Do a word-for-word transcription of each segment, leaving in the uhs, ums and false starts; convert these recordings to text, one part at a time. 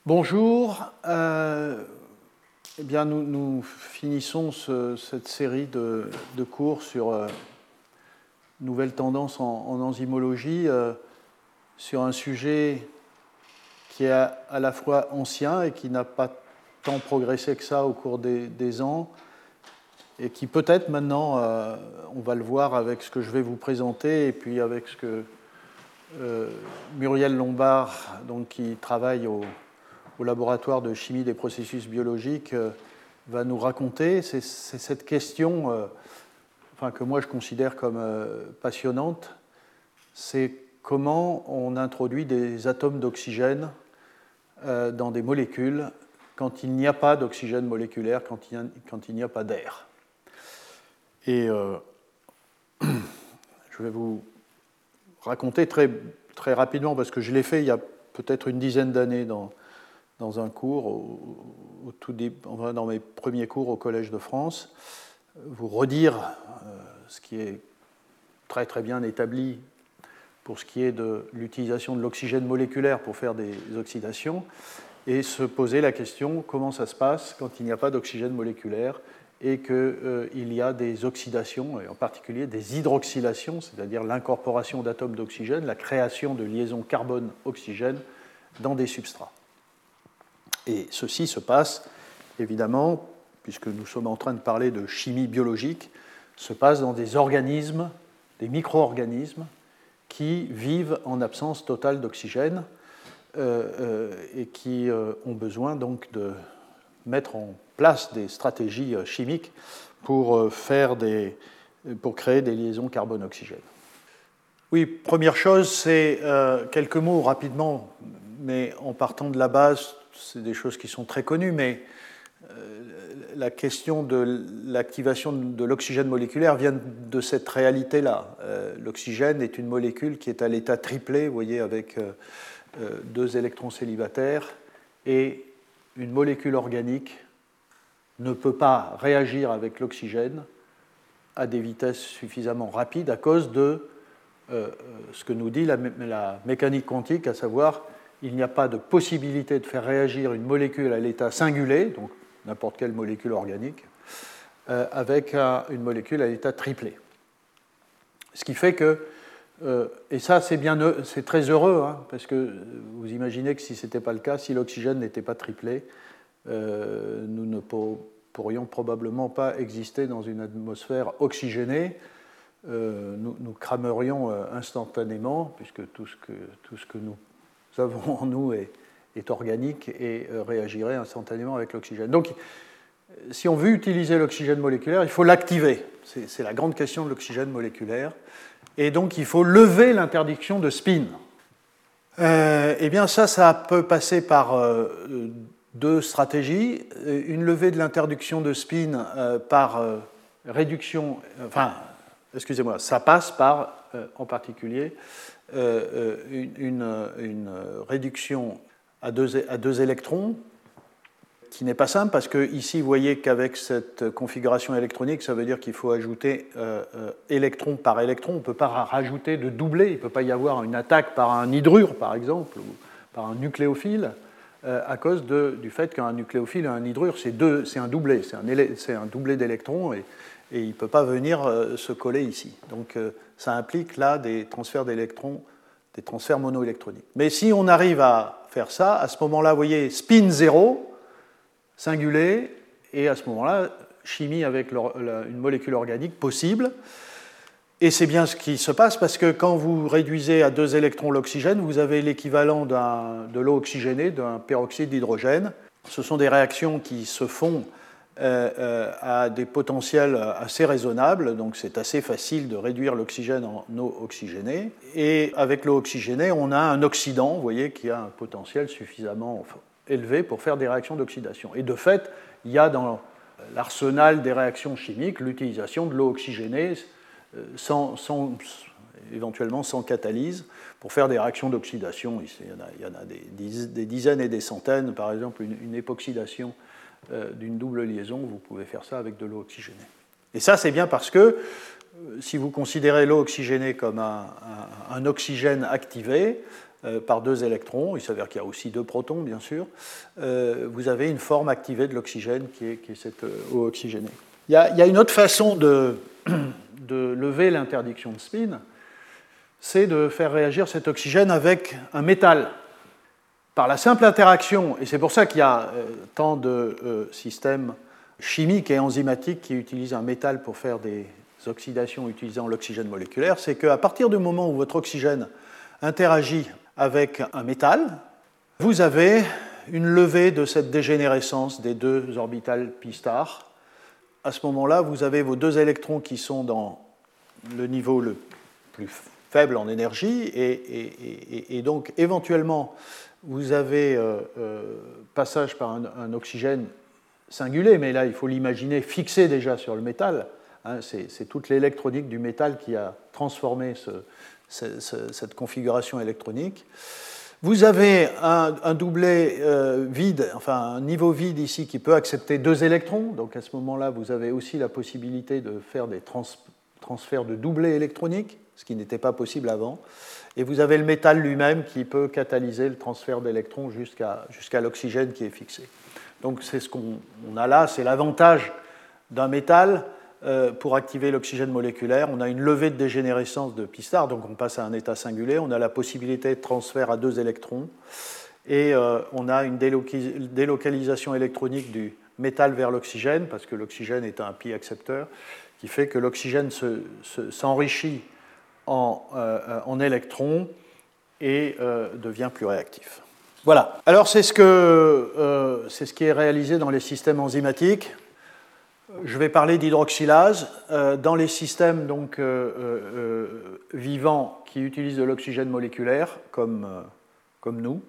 Bonjour, euh, eh bien nous, nous finissons ce, cette série de, de cours sur euh, nouvelles tendances en, en enzymologie, euh, sur un sujet qui est à, à la fois ancien et qui n'a pas tant progressé que ça au cours des, des ans, et qui peut-être maintenant, euh, on va le voir avec ce que je vais vous présenter, et puis avec ce que euh, Muriel Lombard, donc, qui travaille au au laboratoire de chimie des processus biologiques, euh, va nous raconter. C'est, c'est cette question euh, enfin, que moi je considère comme euh, passionnante, c'est comment on introduit des atomes d'oxygène euh, dans des molécules quand il n'y a pas d'oxygène moléculaire, quand il, a, quand il n'y a pas d'air. Et euh, je vais vous raconter très, très rapidement, parce que je l'ai fait il y a peut-être une dizaine d'années dans dans un cours, au, au tout début, enfin dans mes premiers cours au Collège de France, vous redire euh, ce qui est très très bien établi pour ce qui est de l'utilisation de l'oxygène moléculaire pour faire des oxydations, et se poser la question comment ça se passe quand il n'y a pas d'oxygène moléculaire et qu'il euh, y a des oxydations, et en particulier des hydroxylations, c'est-à-dire l'incorporation d'atomes d'oxygène, la création de liaisons carbone-oxygène dans des substrats. Et ceci se passe, évidemment, puisque nous sommes en train de parler de chimie biologique, se passe dans des organismes, des micro-organismes, qui vivent en absence totale d'oxygène euh, euh, et qui euh, ont besoin donc de mettre en place des stratégies chimiques pour, faire des, pour créer des liaisons carbone-oxygène. Oui, première chose, c'est euh, quelques mots rapidement, mais en partant de la base. C'est des choses qui sont très connues, mais euh, la question de l'activation de l'oxygène moléculaire vient de cette réalité-là. Euh, l'oxygène est une molécule qui est à l'état triplé, vous voyez, avec euh, deux électrons célibataires, et une molécule organique ne peut pas réagir avec l'oxygène à des vitesses suffisamment rapides à cause de euh, ce que nous dit la, la mécanique quantique, à savoir il n'y a pas de possibilité de faire réagir une molécule à l'état singulé, donc n'importe quelle molécule organique, euh, avec un, une molécule à l'état triplé. Ce qui fait que, euh, et ça c'est, bien, c'est très heureux, hein, parce que vous imaginez que si ce n'était pas le cas, si l'oxygène n'était pas triplé, euh, nous ne pourrions probablement pas exister dans une atmosphère oxygénée. Euh, nous, nous cramerions euh, instantanément, puisque tout ce que, tout ce que nous Nous avons en nous est, est organique et euh, réagirait instantanément avec l'oxygène. Donc, si on veut utiliser l'oxygène moléculaire, il faut l'activer. C'est, c'est la grande question de l'oxygène moléculaire. Et donc, il faut lever l'interdiction de spin. Euh, eh bien, ça, ça peut passer par euh, deux stratégies. Une levée de l'interdiction de spin euh, par euh, réduction... Enfin, excusez-moi, ça passe par, euh, en particulier... Euh, une, une, une réduction à deux, à deux électrons, qui n'est pas simple, parce que ici, vous voyez qu'avec cette configuration électronique, ça veut dire qu'il faut ajouter euh, euh, électron par électron. On ne peut pas rajouter de doublé. Il ne peut pas y avoir une attaque par un hydrure, par exemple, ou par un nucléophile, euh, à cause de, du fait qu'un nucléophile et un hydrure, c'est, deux, c'est un doublé. C'est un, c'est un doublé d'électrons, et, et il ne peut pas venir euh, se coller ici. Donc, euh, ça implique là des transferts d'électrons, des transferts monoélectroniques. Mais si on arrive à faire ça, à ce moment-là, vous voyez, spin zéro, singulé, et à ce moment-là, chimie avec une molécule organique possible. Et c'est bien ce qui se passe, parce que quand vous réduisez à deux électrons l'oxygène, vous avez l'équivalent d'un, de l'eau oxygénée, d'un peroxyde d'hydrogène. Ce sont des réactions qui se font Euh, euh, à des potentiels assez raisonnables, donc c'est assez facile de réduire l'oxygène en eau oxygénée. Et avec l'eau oxygénée, on a un oxydant, vous voyez, qui a un potentiel suffisamment élevé pour faire des réactions d'oxydation. Et de fait, il y a dans l'arsenal des réactions chimiques l'utilisation de l'eau oxygénée, sans, sans, éventuellement sans catalyse, pour faire des réactions d'oxydation. Il y en a, il y en a des, des dizaines et des centaines, par exemple une, une époxydation d'une double liaison, vous pouvez faire ça avec de l'eau oxygénée. Et ça, c'est bien parce que si vous considérez l'eau oxygénée comme un, un, un oxygène activé, euh, par deux électrons, il s'avère qu'il y a aussi deux protons, bien sûr, euh, vous avez une forme activée de l'oxygène qui est, qui est cette eau oxygénée. Il y a, il y a une autre façon de, de lever l'interdiction de spin, c'est de faire réagir cet oxygène avec un métal. Par la simple interaction, et c'est pour ça qu'il y a euh, tant de euh, systèmes chimiques et enzymatiques qui utilisent un métal pour faire des oxydations utilisant l'oxygène moléculaire, c'est qu'à partir du moment où votre oxygène interagit avec un métal, vous avez une levée de cette dégénérescence des deux orbitales pi star. À ce moment-là, vous avez vos deux électrons qui sont dans le niveau le plus faible en énergie, et, et, et, et donc éventuellement, vous avez euh, euh, passage par un, un oxygène singulé, mais là, il faut l'imaginer fixé déjà sur le métal. Hein, c'est, c'est toute l'électronique du métal qui a transformé ce, ce, ce, cette configuration électronique. Vous avez un, un doublet euh, vide, enfin un niveau vide ici qui peut accepter deux électrons. Donc à ce moment-là, vous avez aussi la possibilité de faire des trans, transferts de doublets électroniques, ce qui n'était pas possible avant. Et vous avez le métal lui-même qui peut catalyser le transfert d'électrons jusqu'à, jusqu'à l'oxygène qui est fixé. Donc c'est ce qu'on a là, c'est l'avantage d'un métal euh, pour activer l'oxygène moléculaire. On a une levée de dégénérescence de pi star, donc on passe à un état singulé. On a la possibilité de transfert à deux électrons. Et euh, on a une délocalisation électronique du métal vers l'oxygène, parce que l'oxygène est un pi accepteur, qui fait que l'oxygène se, se, s'enrichit En, euh, en électrons et euh, devient plus réactif. Voilà. Alors c'est ce, que, euh, c'est ce qui est réalisé dans les systèmes enzymatiques. Je vais parler d'hydroxylase. Euh, dans les systèmes donc, euh, euh, vivants qui utilisent de l'oxygène moléculaire, comme, euh, comme nous,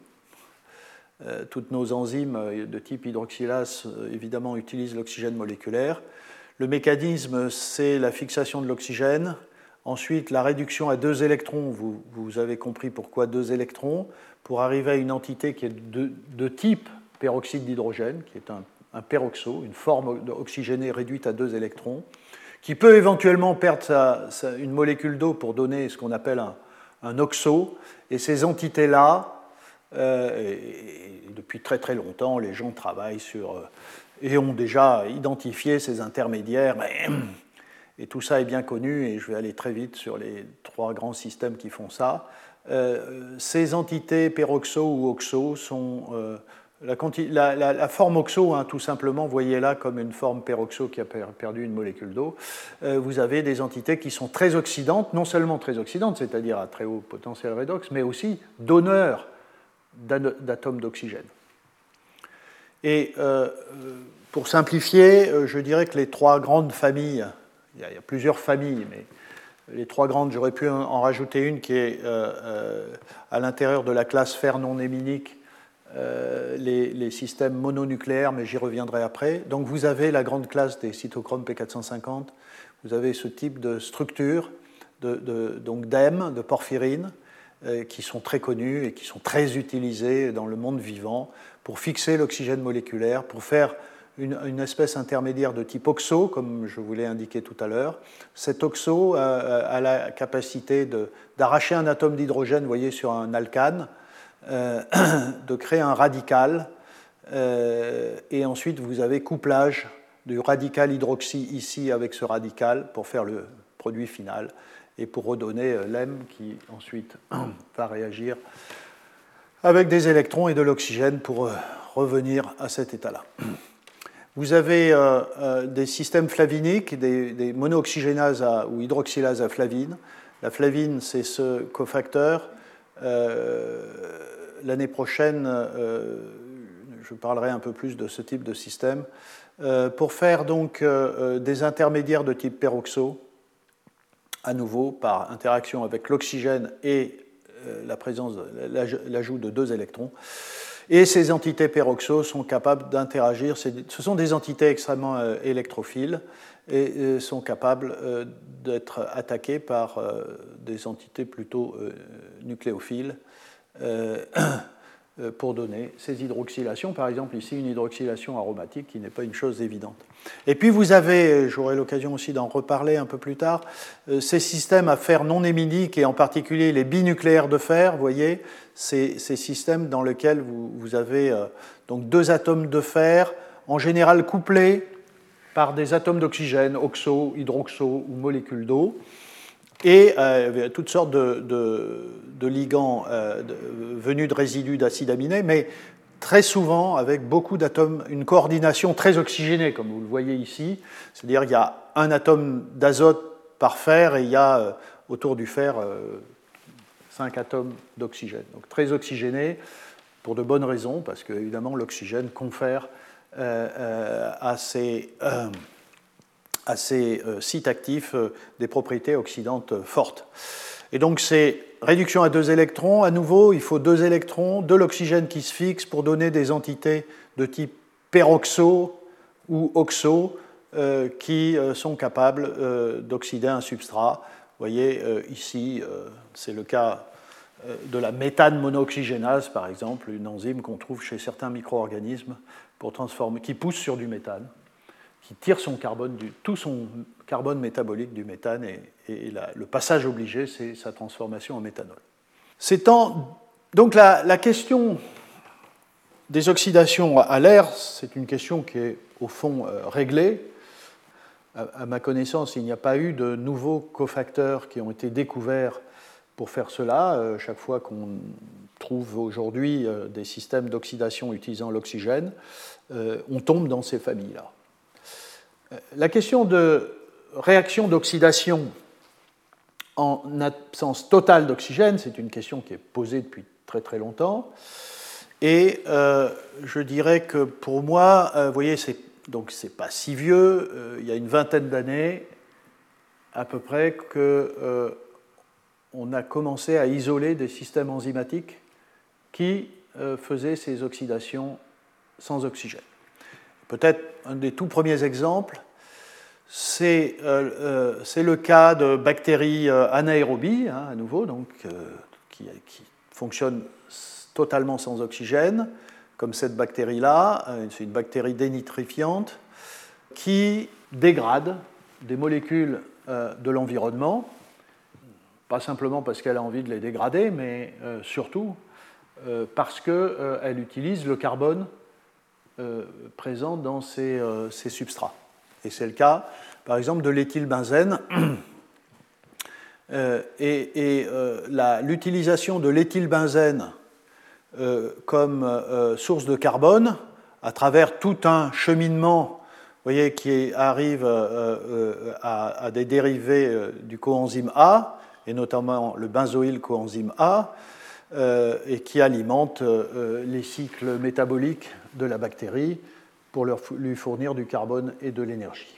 euh, toutes nos enzymes de type hydroxylase, évidemment, utilisent l'oxygène moléculaire. Le mécanisme, c'est la fixation de l'oxygène. Ensuite, la réduction à deux électrons, vous, vous avez compris pourquoi deux électrons, pour arriver à une entité qui est de, de type peroxyde d'hydrogène, qui est un, un peroxo, une forme oxygénée réduite à deux électrons, qui peut éventuellement perdre sa, sa, une molécule d'eau pour donner ce qu'on appelle un, un oxo. Et ces entités-là, euh, et, et depuis très très longtemps, les gens travaillent sur, euh, et ont déjà identifié ces intermédiaires, mais et tout ça est bien connu, et je vais aller très vite sur les trois grands systèmes qui font ça. Euh, ces entités peroxo ou oxo sont... Euh, la, la, la, la forme oxo, hein, tout simplement, voyez-la comme une forme peroxo qui a perdu une molécule d'eau. Euh, vous avez des entités qui sont très oxydantes, non seulement très oxydantes, c'est-à-dire à très haut potentiel redox, mais aussi donneurs d'atomes d'oxygène. Et euh, pour simplifier, je dirais que les trois grandes familles... Il y a plusieurs familles, mais les trois grandes, j'aurais pu en rajouter une qui est euh, euh, à l'intérieur de la classe fer non héminique, euh, les, les systèmes mononucléaires, mais j'y reviendrai après. Donc vous avez la grande classe des cytochromes P quatre cent cinquante, vous avez ce type de structure, de, de, donc d'E M, de porphyrine, euh, qui sont très connus et qui sont très utilisés dans le monde vivant pour fixer l'oxygène moléculaire, pour faire Une, une espèce intermédiaire de type oxo, comme je vous l'ai indiqué tout à l'heure. Cet oxo a, a la capacité de, d'arracher un atome d'hydrogène, vous voyez, sur un alcane, euh, de créer un radical, euh, et ensuite vous avez couplage du radical hydroxy ici avec ce radical pour faire le produit final, et pour redonner l'E M qui ensuite va réagir avec des électrons et de l'oxygène pour revenir à cet état-là. Vous avez euh, euh, des systèmes flaviniques, des, des monooxygénases à, ou hydroxylases à flavine. La flavine, c'est ce cofacteur. Euh, l'année prochaine, euh, je parlerai un peu plus de ce type de système. Euh, pour faire donc euh, des intermédiaires de type peroxo, à nouveau par interaction avec l'oxygène et euh, la présence, l'ajout de deux électrons. Et ces entités peroxo sont capables d'interagir. Ce sont des entités extrêmement euh, électrophiles et euh, sont capables euh, d'être attaquées par euh, des entités plutôt euh, nucléophiles. Euh, pour donner ces hydroxylations. Par exemple, ici, une hydroxylation aromatique qui n'est pas une chose évidente. Et puis, vous avez, j'aurai l'occasion aussi d'en reparler un peu plus tard, ces systèmes à fer non héminiques et en particulier les binucléaires de fer, vous voyez, ces, ces systèmes dans lesquels vous, vous avez euh, donc deux atomes de fer, en général couplés par des atomes d'oxygène, oxo, hydroxo ou molécules d'eau, et euh, toutes sortes de, de, de ligands euh, de, venus de résidus d'acides aminés, mais très souvent avec beaucoup d'atomes, une coordination très oxygénée, comme vous le voyez ici, c'est-à-dire qu'il y a un atome d'azote par fer et il y a euh, autour du fer euh, cinq atomes d'oxygène. Donc très oxygéné pour de bonnes raisons, parce que évidemment l'oxygène confère euh, euh, à ces... Euh, à ces euh, sites actifs euh, des propriétés oxydantes euh, fortes. Et donc c'est réduction à deux électrons. À nouveau, il faut deux électrons, de l'oxygène qui se fixe pour donner des entités de type peroxo ou oxo euh, qui euh, sont capables euh, d'oxyder un substrat. Vous voyez euh, ici, euh, c'est le cas euh, de la méthane monooxygénase, par exemple, une enzyme qu'on trouve chez certains micro-organismes pour transformer, qui pousse sur du méthane, qui tire son carbone du, tout son carbone métabolique du méthane, et, et la, le passage obligé, c'est sa transformation en méthanol. En, donc la, la question des oxydations à l'air, c'est une question qui est au fond euh, réglée. À, à ma connaissance, il n'y a pas eu de nouveaux cofacteurs qui ont été découverts pour faire cela. Euh, chaque fois qu'on trouve aujourd'hui euh, des systèmes d'oxydation utilisant l'oxygène, euh, on tombe dans ces familles-là. La question de réaction d'oxydation en absence totale d'oxygène, c'est une question qui est posée depuis très très longtemps. Et euh, je dirais que pour moi, euh, vous voyez, c'est, donc c'est pas si vieux, euh, il y a une vingtaine d'années à peu près que euh, on a commencé à isoler des systèmes enzymatiques qui euh, faisaient ces oxydations sans oxygène. Peut-être un des tout premiers exemples, c'est, euh, euh, c'est le cas de bactéries euh, anaérobies, hein, à nouveau, donc, euh, qui, qui fonctionnent totalement sans oxygène, comme cette bactérie-là. Euh, c'est une bactérie dénitrifiante qui dégrade des molécules euh, de l'environnement, pas simplement parce qu'elle a envie de les dégrader, mais euh, surtout euh, parce qu'elle euh, utilise le carbone Euh, présent dans ces, euh, ces substrats. Et c'est le cas, par exemple, de l'éthylbenzène. euh, et et euh, la, l'utilisation de l'éthylbenzène euh, comme euh, source de carbone, à travers tout un cheminement, vous voyez, qui arrive euh, euh, à, à des dérivés euh, du coenzyme A, et notamment le benzoyl coenzyme A, euh, et qui alimente euh, les cycles métaboliques de la bactérie pour leur, lui fournir du carbone et de l'énergie.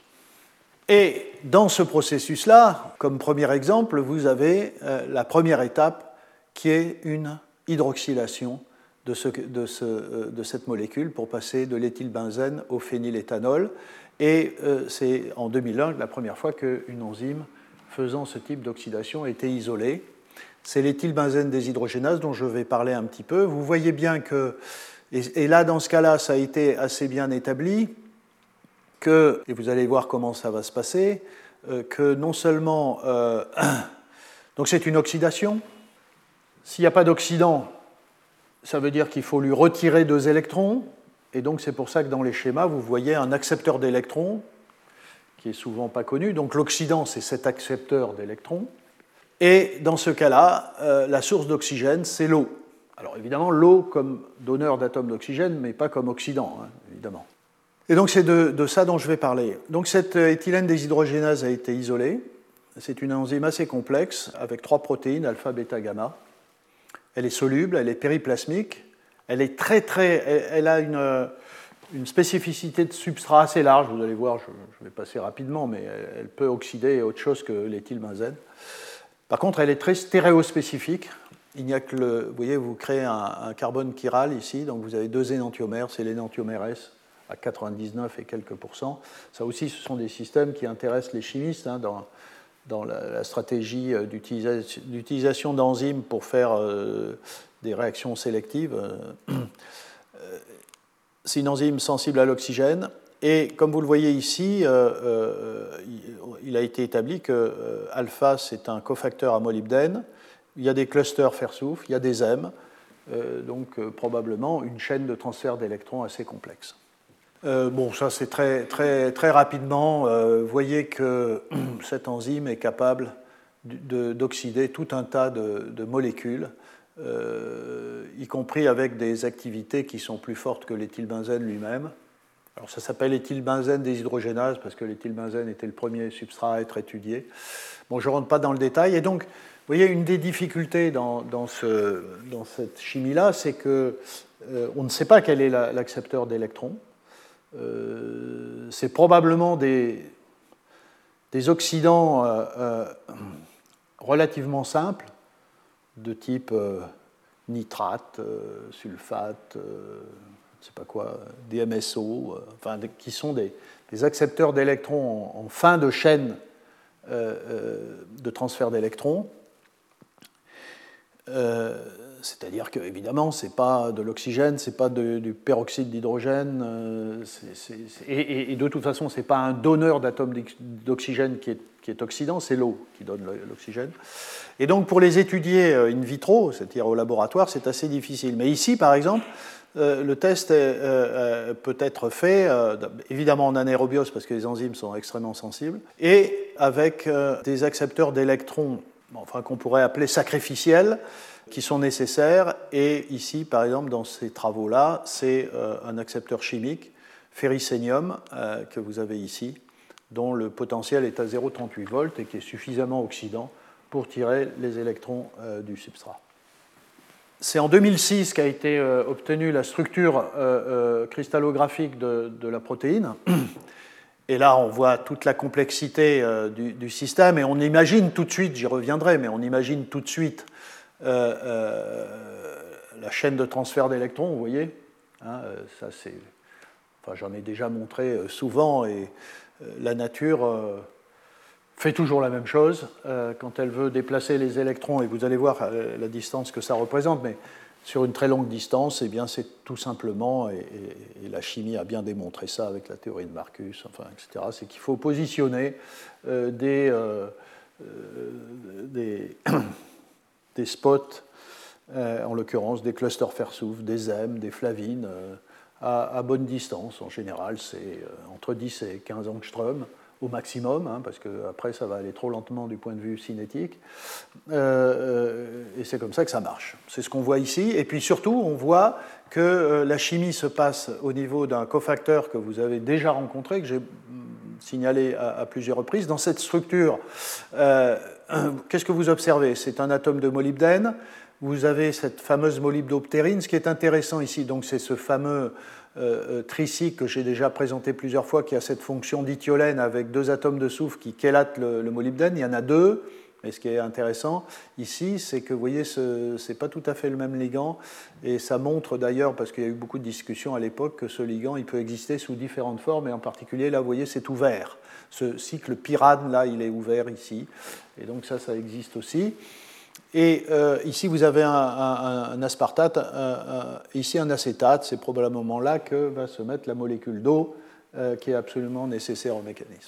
Et dans ce processus-là, comme premier exemple, vous avez euh, la première étape qui est une hydroxylation de, ce, de, ce, euh, de cette molécule pour passer de l'éthylbenzène au phényléthanol. Et euh, c'est en deux mille un la première fois qu'une enzyme faisant ce type d'oxydation a été isolée. C'est l'éthylbenzène déshydrogénase dont je vais parler un petit peu. Vous voyez bien que, et, et là dans ce cas-là, ça a été assez bien établi, que, et vous allez voir comment ça va se passer, euh, que non seulement, euh, donc c'est une oxydation, s'il n'y a pas d'oxydant, ça veut dire qu'il faut lui retirer deux électrons, et donc c'est pour ça que dans les schémas, vous voyez un accepteur d'électrons, qui est souvent pas connu, donc l'oxydant c'est cet accepteur d'électrons, et dans ce cas-là, euh, la source d'oxygène c'est l'eau. Alors évidemment, l'eau comme donneur d'atomes d'oxygène, mais pas comme oxydant, hein, évidemment. Et donc c'est de, de ça dont je vais parler. Donc cette éthylène déshydrogénase a été isolée. C'est une enzyme assez complexe, avec trois protéines, alpha, bêta, gamma. Elle est soluble, elle est périplasmique, elle est très très, elle, elle a une, une spécificité de substrat assez large, vous allez voir, je, je vais passer rapidement, mais elle, elle peut oxyder autre chose que l'éthylbenzène. Par contre, elle est très stéréospécifique. Il n'y a que le, vous voyez, vous créez un, un carbone chiral ici, donc vous avez deux énantiomères, c'est l'énantiomère S à quatre-vingt-dix-neuf et quelques pourcents. Ça aussi, ce sont des systèmes qui intéressent les chimistes. Hein, dans, dans la, la stratégie d'utilisation, d'utilisation d'enzymes pour faire euh, des réactions sélectives. C'est une enzyme sensible à l'oxygène. Et comme vous le voyez ici, euh, euh, il a été établi que euh, alpha, c'est un cofacteur à molybdène. Il y a des clusters fer-soufre, il y a des M, euh, donc euh, probablement une chaîne de transfert d'électrons assez complexe. Euh, bon, ça c'est très, très, très rapidement. Euh, vous voyez que cette enzyme est capable de, d'oxyder tout un tas de, de molécules, euh, y compris avec des activités qui sont plus fortes que l'éthylbenzène lui-même. Alors ça s'appelle éthylbenzène déshydrogénase parce que l'éthylbenzène était le premier substrat à être étudié. Bon, je ne rentre pas dans le détail. Et donc, vous voyez, une des difficultés dans, dans, ce, dans cette chimie-là, c'est qu'on euh, ne sait pas quel est la, l'accepteur d'électrons. Euh, c'est probablement des, des oxydants euh, euh, relativement simples, de type euh, nitrate, euh, sulfate, euh, je ne sais pas quoi, D M S O, euh, enfin, qui sont des, des accepteurs d'électrons en, en fin de chaîne euh, euh, de transfert d'électrons. Euh, c'est-à-dire que, évidemment, ce n'est pas de l'oxygène, ce n'est pas de, du peroxyde d'hydrogène, euh, c'est, c'est, c'est, et, et de toute façon, ce n'est pas un donneur d'atomes d'oxygène qui est, qui est oxydant, c'est l'eau qui donne l'oxygène. Et donc, pour les étudier in vitro, c'est-à-dire au laboratoire, c'est assez difficile. Mais ici, par exemple, euh, le test est, euh, peut être fait, euh, évidemment en anaérobiose, parce que les enzymes sont extrêmement sensibles, et avec euh, des accepteurs d'électrons, enfin, qu'on pourrait appeler sacrificiels, qui sont nécessaires. Et ici, par exemple, dans ces travaux-là, c'est euh, un accepteur chimique, ferricénium, euh, que vous avez ici, dont le potentiel est à zéro virgule trente-huit volts et qui est suffisamment oxydant pour tirer les électrons euh, du substrat. C'est en deux mille six qu'a été euh, obtenue la structure euh, euh, cristallographique de, de la protéine. Et là, on voit toute la complexité euh, du, du système, et on imagine tout de suite, j'y reviendrai, mais on imagine tout de suite euh, euh, la chaîne de transfert d'électrons, vous voyez, hein, ça c'est, enfin, j'en ai déjà montré souvent, et euh, la nature euh, fait toujours la même chose euh, quand elle veut déplacer les électrons, et vous allez voir euh, la distance que ça représente, mais sur une très longue distance, eh bien, c'est tout simplement, et, et, et la chimie a bien démontré ça avec la théorie de Marcus, enfin, et cetera, c'est qu'il faut positionner euh, des, euh, euh, des, des spots, euh, en l'occurrence des clusters fer-soufre, des M, des flavines, euh, à, à bonne distance. En général, c'est euh, entre dix et quinze angstroms au maximum, hein, parce qu'après ça va aller trop lentement du point de vue cinétique, euh, et c'est comme ça que ça marche. C'est ce qu'on voit ici, et puis surtout on voit que euh, la chimie se passe au niveau d'un cofacteur que vous avez déjà rencontré, que j'ai signalé à, à plusieurs reprises. Dans cette structure, euh, qu'est-ce que vous observez? C'est un atome de molybdène, vous avez cette fameuse molybdoptérine. Ce qui est intéressant ici, donc, c'est ce fameux euh, tricycle que j'ai déjà présenté plusieurs fois, qui a cette fonction dithiolène avec deux atomes de soufre qui chélatent le, le molybdène. Il y en a deux, mais ce qui est intéressant ici, c'est que vous voyez, ce n'est pas tout à fait le même ligand, et ça montre d'ailleurs, parce qu'il y a eu beaucoup de discussions à l'époque, que ce ligand il peut exister sous différentes formes, et en particulier là, vous voyez, c'est ouvert. Ce cycle pyrane, là, il est ouvert ici, et donc ça, ça existe aussi. Et euh, ici, vous avez un, un, un aspartate, un, un, ici un acétate. C'est probablement là que va se mettre la molécule d'eau euh, qui est absolument nécessaire au mécanisme.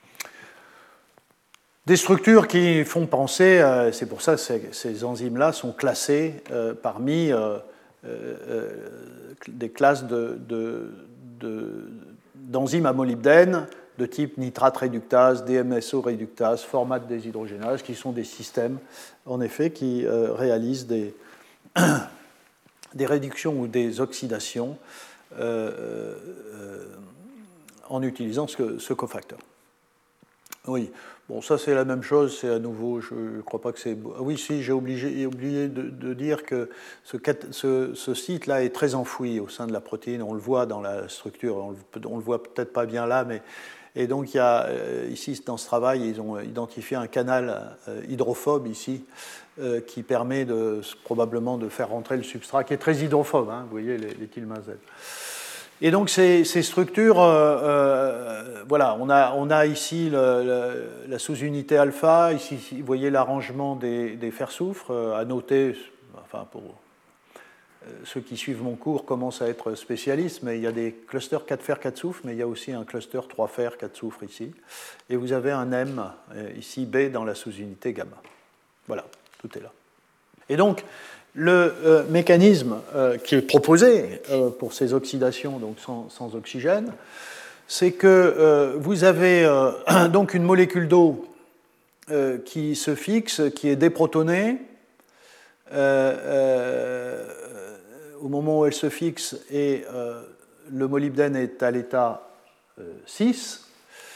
Des structures qui font penser, euh, c'est pour ça que ces, ces enzymes-là sont classées euh, parmi euh, euh, des classes de, de, de, d'enzymes à molybdène de type nitrate réductase, D M S O réductase, formate déshydrogénase, qui sont des systèmes, en effet, qui euh, réalisent des, des réductions ou des oxydations euh, euh, en utilisant ce, ce cofacteur. Oui, bon, ça c'est la même chose, c'est à nouveau, je ne crois pas que c'est... Ah oui, si, j'ai obligé, oublié de, de dire que ce, ce, ce site-là est très enfoui au sein de la protéine, on le voit dans la structure, on ne le voit peut-être pas bien là, mais... Et donc, il y a, ici, dans ce travail, ils ont identifié un canal hydrophobe, ici, euh, qui permet de, probablement de faire rentrer le substrat, qui est très hydrophobe, hein, vous voyez, l'éthylbenzène. Et donc ces, ces structures, euh, euh, voilà, on a, on a ici le, le, la sous-unité alpha, ici vous voyez l'arrangement des, des fer-soufre, euh, à noter, enfin pour euh, ceux qui suivent mon cours commencent à être spécialistes, mais il y a des clusters quatre fer, quatre soufre, mais il y a aussi un cluster trois fer, quatre soufre ici, et vous avez un M, euh, ici B dans la sous-unité gamma. Voilà, tout est là. Et donc, le euh, mécanisme euh, qui est proposé euh, pour ces oxydations donc sans, sans oxygène, c'est que euh, vous avez euh, donc une molécule d'eau euh, qui se fixe, qui est déprotonée euh, euh, au moment où elle se fixe, et euh, le molybdène est à l'état euh, six,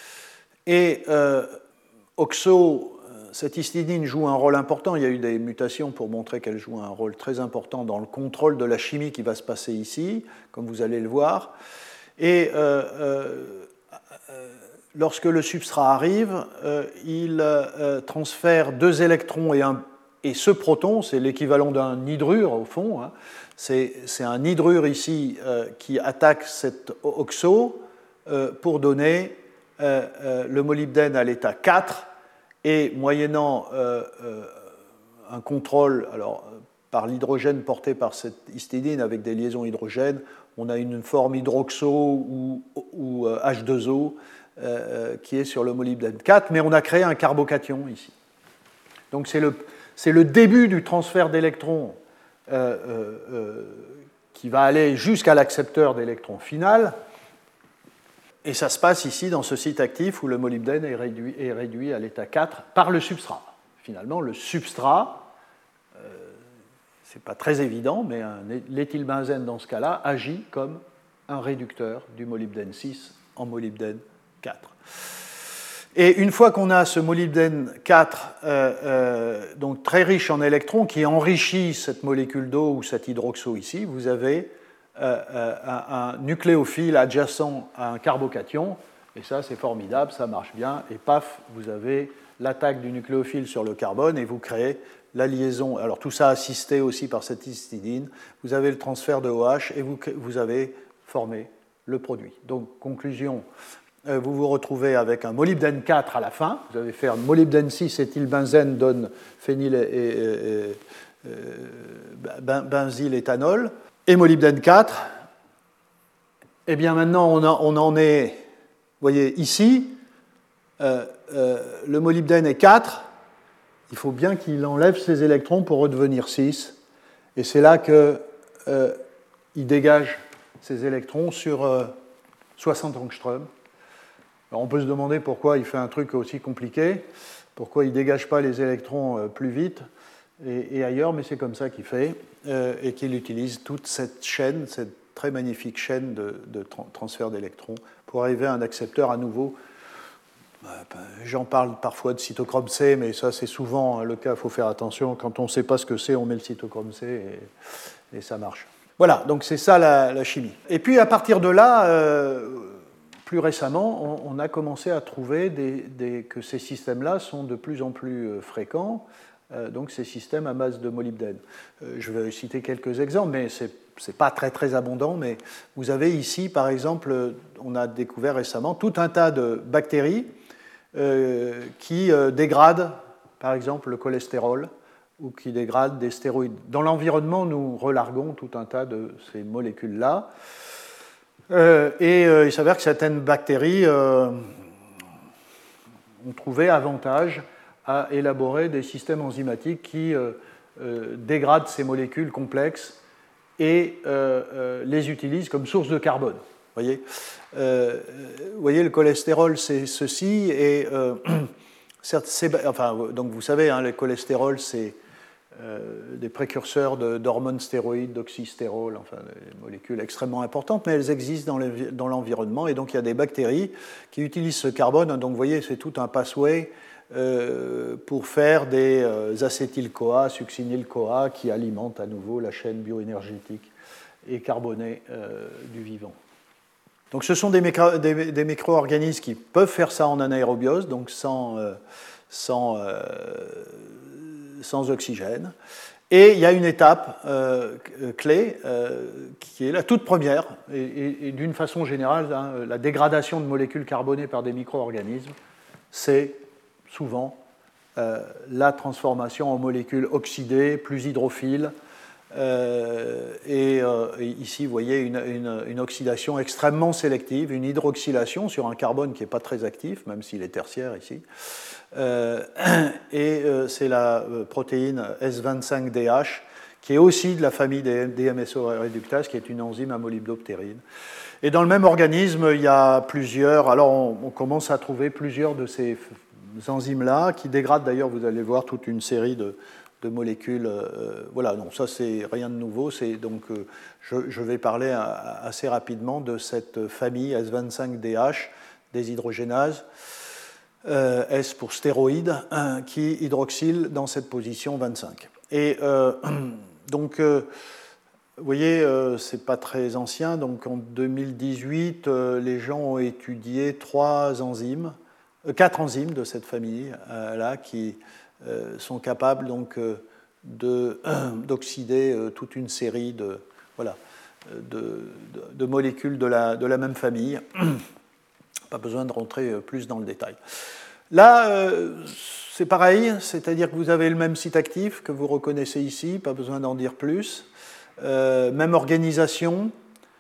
et euh, oxo. Cette histidine joue un rôle important. Il y a eu des mutations pour montrer qu'elle joue un rôle très important dans le contrôle de la chimie qui va se passer ici, comme vous allez le voir. Et euh, euh, lorsque le substrat arrive, euh, il euh, transfère deux électrons et, un, et ce proton, c'est l'équivalent d'un hydrure au fond. Hein. C'est, c'est un hydrure ici euh, qui attaque cet oxo euh, pour donner euh, euh, le molybdène à l'état quatre. Et moyennant euh, euh, un contrôle alors, par l'hydrogène porté par cette histidine avec des liaisons hydrogènes, on a une forme hydroxo ou, ou euh, H deux O euh, qui est sur le molybdène quatre, mais on a créé un carbocation ici. Donc c'est le, c'est le début du transfert d'électrons euh, euh, euh, qui va aller jusqu'à l'accepteur d'électrons final. Et ça se passe ici dans ce site actif où le molybdène est réduit, est réduit à l'état quatre par le substrat. Finalement, le substrat, euh, ce n'est pas très évident, mais un, l'éthylbenzène dans ce cas-là agit comme un réducteur du molybdène six en molybdène quatre. Et une fois qu'on a ce molybdène quatre, euh, euh, donc très riche en électrons, qui enrichit cette molécule d'eau ou cet hydroxo ici, vous avez Euh, un, un nucléophile adjacent à un carbocation, et ça c'est formidable, ça marche bien, et paf, vous avez l'attaque du nucléophile sur le carbone, et vous créez la liaison, alors tout ça assisté aussi par cette histidine, vous avez le transfert de OH, et vous, vous avez formé le produit. Donc, conclusion, euh, vous vous retrouvez avec un molybdène quatre à la fin, vous avez fait un molybdène six, éthylbenzène donne phényl et, et, et, et ben, benzyléthanol, et molybdène quatre, eh bien maintenant on, a, on en est, vous voyez ici, euh, euh, le molybdène est quatre, il faut bien qu'il enlève ses électrons pour redevenir six, et c'est là qu'il euh, dégage ses électrons sur euh, soixante angstroms. Alors on peut se demander pourquoi il fait un truc aussi compliqué, pourquoi il ne dégage pas les électrons euh, plus vite, Et, et ailleurs, mais c'est comme ça qu'il fait, euh, et qu'il utilise toute cette chaîne, cette très magnifique chaîne de, de tra- transfert d'électrons pour arriver à un accepteur à nouveau. Euh, j'en parle parfois de cytochrome C, mais ça c'est souvent hein, le cas, il faut faire attention. Quand on ne sait pas ce que c'est, on met le cytochrome C et, et ça marche. Voilà, donc c'est ça la, la chimie. Et puis à partir de là, euh, plus récemment, on, on a commencé à trouver des, des, que ces systèmes-là sont de plus en plus fréquents. Donc ces systèmes à base de molybdène. Je vais citer quelques exemples, mais ce n'est pas très très abondant, mais vous avez ici, par exemple, on a découvert récemment tout un tas de bactéries euh, qui euh, dégradent, par exemple, le cholestérol ou qui dégradent des stéroïdes. Dans l'environnement, nous relarguons tout un tas de ces molécules-là. Euh, et euh, il s'avère que certaines bactéries euh, ont trouvé avantage à élaborer des systèmes enzymatiques qui euh, euh, dégradent ces molécules complexes et euh, euh, les utilisent comme source de carbone. Vous voyez, euh, vous voyez le cholestérol, c'est ceci, et euh, c'est, enfin, donc vous savez, hein, le cholestérol, c'est euh, des précurseurs de, d'hormones stéroïdes, d'oxystérol, enfin des molécules extrêmement importantes, mais elles existent dans, dans l'environnement, et donc il y a des bactéries qui utilisent ce carbone. Donc vous voyez, c'est tout un pathway Euh, pour faire des euh, acétyl-CoA, succinyl-CoA qui alimentent à nouveau la chaîne bioénergétique et carbonée euh, du vivant. Donc ce sont des, micro- des, des micro-organismes qui peuvent faire ça en anaérobiose, donc sans, euh, sans, euh, sans oxygène. Et il y a une étape euh, clé euh, qui est la toute première, et, et, et d'une façon générale, hein, la dégradation de molécules carbonées par des micro-organismes, c'est souvent euh, la transformation en molécules oxydées, plus hydrophiles. Euh, et, euh, et ici, vous voyez une, une, une oxydation extrêmement sélective, une hydroxylation sur un carbone qui n'est pas très actif, même s'il est tertiaire ici. Euh, et euh, c'est la euh, protéine S vingt-cinq D H, qui est aussi de la famille des D M S O réductases, qui est une enzyme à molybdoptérine. Et dans le même organisme, il y a plusieurs, alors on, on commence à trouver plusieurs de ces enzymes-là, qui dégradent d'ailleurs, vous allez voir, toute une série de, de molécules. Euh, voilà, non, ça c'est rien de nouveau, c'est donc euh, je, je vais parler assez rapidement de cette famille S vingt-cinq D H, des hydrogénases. Euh, S pour stéroïde, hein, qui hydroxyle dans cette position vingt-cinq. Et euh, donc, euh, vous voyez, euh, c'est pas très ancien, donc en deux mille dix-huit, euh, les gens ont étudié trois enzymes, euh, quatre enzymes de cette famille-là, qui euh, sont capables donc euh, de, euh, d'oxyder euh, toute une série de, voilà, de, de, de molécules de la, de la même famille. Pas besoin de rentrer plus dans le détail. Là, euh, c'est pareil, c'est-à-dire que vous avez le même site actif que vous reconnaissez ici, pas besoin d'en dire plus. Euh, même organisation,